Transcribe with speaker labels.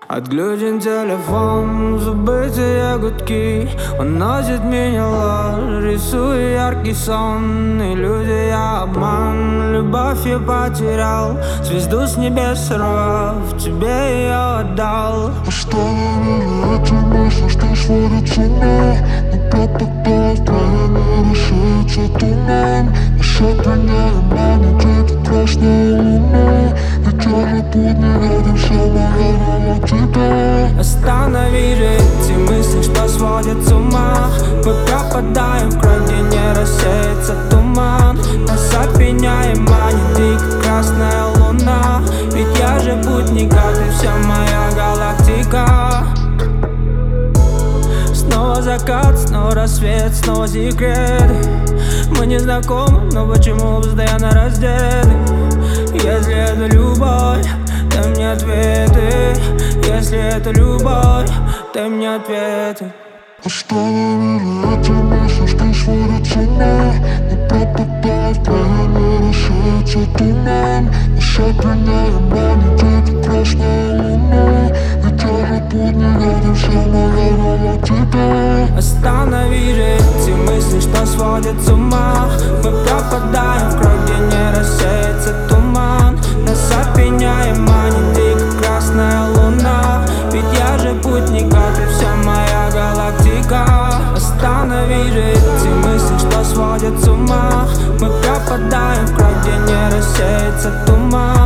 Speaker 1: Отключен телефон, забытые гудки. Уносит меня ложь, рисуя яркий сон. Иллюзия, обман, любовь я потерял. Звезду с небес сорвав, тебе ее отдал.
Speaker 2: Оставили эти мысли, что сводят с ума. Но пропадает время, рассеется туман. Несет меня и манит эта красная луна. Ведь я же будни рядом, вся моя романтика.
Speaker 1: Останови же эти мысли, что сводят с ума. Мы пропадаем в кровь, где не рассеется туман. Нас опьяняет, манит дико красная луна. Ведь я же путник, а ты вся моя галактика. Снова закат, снова рассвет, снова секреты. Мы не знакомы, но почему постоянно раздеты? Если это любовь, дай мне ответы. Если это любовь, дай мне ответы.
Speaker 2: Оставили эти мысли, что сводят с ума. Но пропадает время, рассеется туман. Несет меня и манит эта красная луна. Ведь я же будни рядом, вся моя романтика.
Speaker 1: Останови же эти мысли, что сводят с ума. Мы пропадаем в кровь, где не рассеется туман. Нас опьяняет, манит дико красная луна. Ведь я же путник, а ты вся моя галактика. Останови же эти мысли, что сводят с ума. Мы пропадаем в кровь, где не рассеется туман.